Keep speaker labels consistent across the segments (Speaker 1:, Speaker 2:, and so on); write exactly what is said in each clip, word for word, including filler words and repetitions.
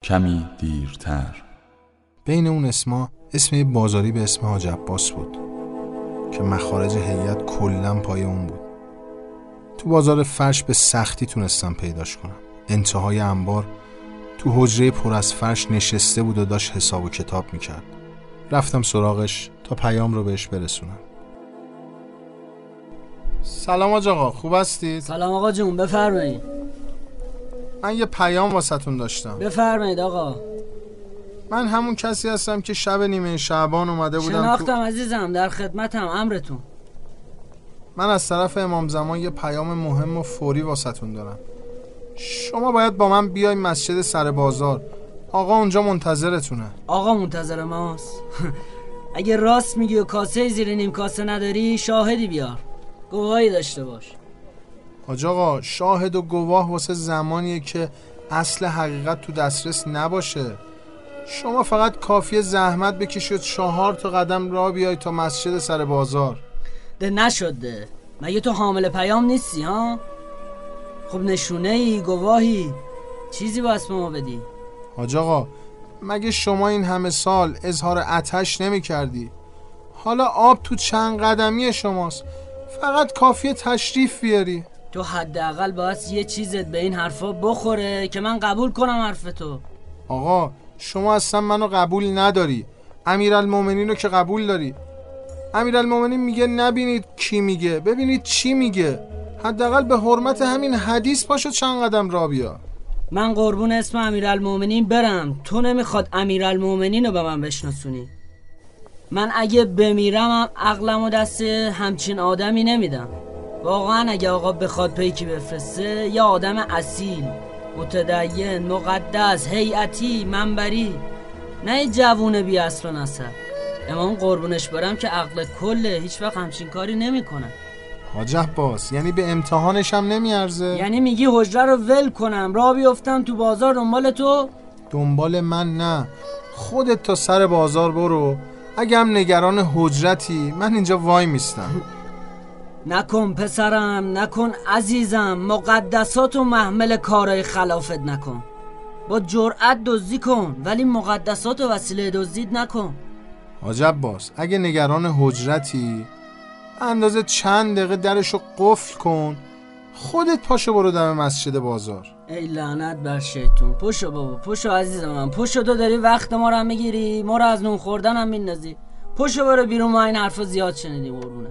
Speaker 1: کمی دیرتر.
Speaker 2: بین اون اسما اسم بازاری به اسم حاج عباس بود که مخارج هیئت کلاً پای اون بود. تو بازار فرش به سختی تونستم پیداش کنم. انتهای انبار تو حجره پر از فرش نشسته بود و داشت حساب و کتاب میکرد. رفتم سراغش تا پیام رو بهش برسونم. سلام حاج آقا، خوب هستید؟
Speaker 3: سلام آقا جون، بفرمایید.
Speaker 2: من یه پیام واسهتون داشتم.
Speaker 3: بفرمایید آقا.
Speaker 2: من همون کسی هستم که شب نیمه شعبان اومده بودم.
Speaker 3: شناختم
Speaker 2: تو...
Speaker 3: عزیزم، در خدمتم، امرتون.
Speaker 2: من از طرف امام زمان یه پیام مهم و فوری واسهتون دارم. شما باید با من بیای مسجد سر بازار. آقا اونجا منتظرتونه.
Speaker 3: آقا منتظر ماست؟ اگه راست میگی و کاسه زیر نیم کاسه نداری، شاهدی بیار، گواهی داشته باش.
Speaker 2: حاج آقا، شاهد و گواه واسه زمانیه که اصل حقیقت تو دسترس نباشه. شما فقط کافیه زحمت بکشید چهار تا قدم راه بیای تا مسجد سر بازار.
Speaker 3: ده نشده. مگه تو حامل پیام نیستی ها؟ خب نشونه ای، گواهی، چیزی واسه ما بدی.
Speaker 2: حاج آقا، مگه شما این همه سال اظهار آتش نمی کردی؟ حالا آب تو چند قدمی شماست، فقط کافیه تشریف بیاری.
Speaker 3: تو حداقل باید یه چیزت به این حرفا بخوره که من قبول کنم حرف تو.
Speaker 2: آقا شما اصلا منو قبول نداری، امیرالمومنین رو که قبول داری. امیرالمومنین میگه نبینید کی میگه، ببینید چی میگه. حداقل به حرمت همین حدیث پاشو چند قدم راه بیا.
Speaker 3: من قربون اسم امیرالمومنین برم، تو نمیخواد امیرالمومنین رو به من بشناسونی. من اگه بمیرم هم عقلم و دست همچین آدمی نمیدم. واقعا اگه آقا بخواد پیکی بفرسته، یه آدم اصیل، متدین، مقدس، هیئتی، منبری، نه یه جوون بی اصل و نسب. امام قربونش برم که عقل کله، هیچ وقت همچین کاری نمیکنه.
Speaker 2: حاج عباس، یعنی به امتحانش هم نمیارزه؟
Speaker 3: یعنی میگی حجره رو ول کنم راه بیفتم تو بازار دنبال تو؟
Speaker 2: دنبال من نه، خودت تا سر بازار برو. اگه هم نگران حجرتی، من اینجا وای میستم.
Speaker 3: نکن پسرم، نکن عزیزم، مقدسات و محمل کارای خلافت نکن. با جرأت دزدی کن، ولی مقدسات و وسیله دزدید نکن.
Speaker 2: حاج عباس، اگه نگران حجرتی، اندازه چند دقیقه درشو قفل کن، خودت پاشو برو دم مسجد بازار.
Speaker 3: ای لعنت بر شیطون. پشو بابا، پشو عزیزم من، پشو. تو داری وقت ما رو هم میگیری، ما رو از نون خوردن هم میندازی. پشو برو بیرون، ما این حرفا زیاد شنیدیم قربونه.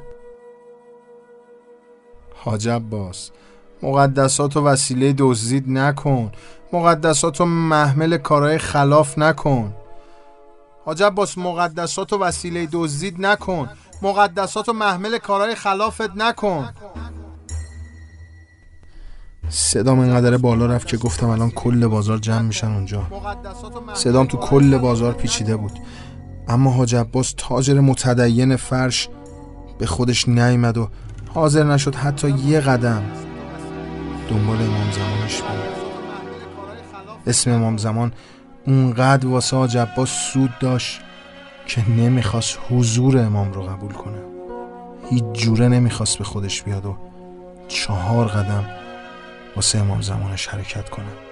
Speaker 2: حاج عباس، مقدسات و وسیله دزدید نکن، مقدسات و محمل کارهای خلاف نکن. حاج عباس، مقدسات و وسیله دزدید نکن، مقدسات و محمل کارهای خلافت نکن. صدام اینقدر بالا رفت که گفتم الان کل بازار جمع میشن اونجا. صدام تو کل بازار پیچیده بود، اما حاج عباس تاجر متدین فرش به خودش نیامد و حاضر نشد حتی یه قدم دنبال امام زمانش بود. اسم امام زمان اونقدر واسه حاج عباس سود داشت که نمیخواست حضور امام رو قبول کنه. هیچ جوره نمیخواست به خودش بیاد و چهار قدم واسه امام زمانش حرکت کنه.